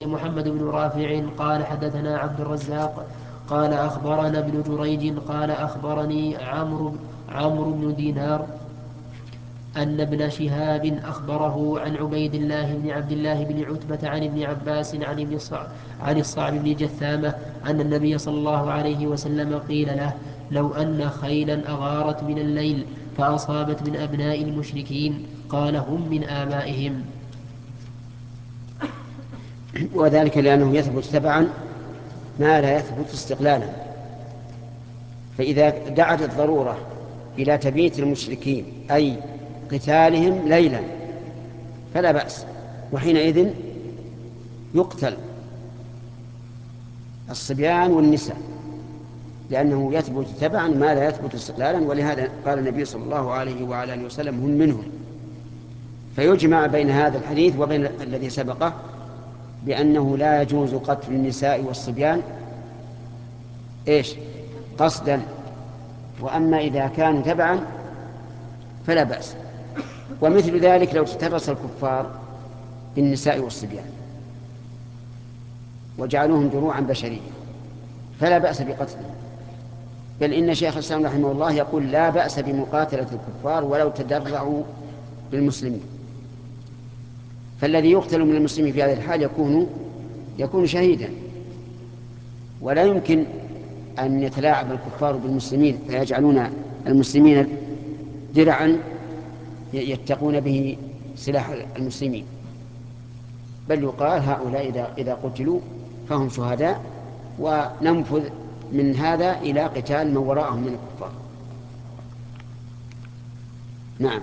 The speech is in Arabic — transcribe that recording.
محمد بن رافع قال حدثنا عبد الرزاق قال أخبرنا ابن جريج قال أخبرني عمرو بن دينار أن ابن شهاب أخبره عن عبيد الله بن عبد الله بن عتبة عن ابن عباس عن الصعب بن جثامة أن النبي صلى الله عليه وسلم قيل له: لو أن خيلا أغارت من الليل فأصابت من أبناء المشركين قال: هم من آبائهم. وذلك لأنه يثبت تبعا ما لا يثبت استقلالا. فإذا دعت الضرورة إلى تبييت المشركين أي قتالهم ليلا فلا بأس، وحينئذ يقتل الصبيان والنساء، لأنه يثبت تبعا ما لا يثبت استقلالا. ولهذا قال النبي صلى الله عليه وعلى آله وسلم: هم منهم. فيجمع بين هذا الحديث وبين الذي سبقه بأنه لا يجوز قتل النساء والصبيان قصدا، وأما إذا كانوا تبعا فلا بأس. ومثل ذلك لو تترس الكفار بالنساء والصبيان وجعلوهم دروعا بشرية فلا بأس بقتلهم، بل إن شيخ الإسلام رحمه الله يقول: لا بأس بمقاتلة الكفار ولو تدرعوا بالمسلمين. فالذي يقتل من المسلمين في هذه الحال يكون شهيدا، ولا يمكن أن يتلاعب الكفار بالمسلمين فيجعلون المسلمين درعا يتقون به سلاح المسلمين، بل يقال: هؤلاء إذا قتلوا فهم شهداء، وننفذ من هذا إلى قتال من وراءهم من الكفار. نعم.